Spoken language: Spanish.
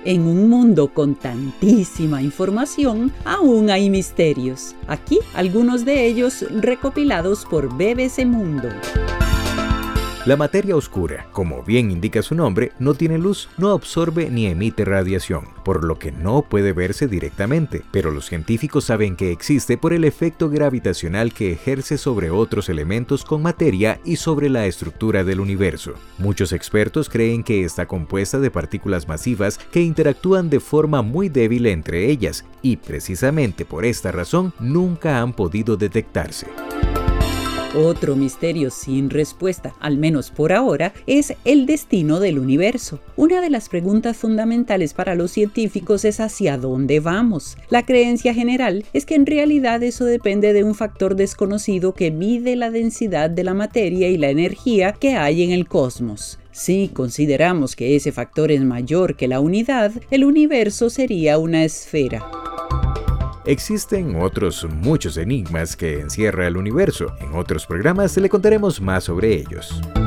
En un mundo con tantísima información, aún hay misterios. Aquí algunos de ellos recopilados por BBC Mundo. La materia oscura, como bien indica su nombre, no tiene luz, no absorbe ni emite radiación, por lo que no puede verse directamente, pero los científicos saben que existe por el efecto gravitacional que ejerce sobre otros elementos con materia y sobre la estructura del universo. Muchos expertos creen que está compuesta de partículas masivas que interactúan de forma muy débil entre ellas, y precisamente por esta razón nunca han podido detectarse. Otro misterio sin respuesta, al menos por ahora, es el destino del universo. Una de las preguntas fundamentales para los científicos es hacia dónde vamos. La creencia general es que en realidad eso depende de un factor desconocido que mide la densidad de la materia y la energía que hay en el cosmos. Si consideramos que ese factor es mayor que la unidad, el universo sería una esfera. Existen otros muchos enigmas que encierra el universo. En otros programas le contaremos más sobre ellos.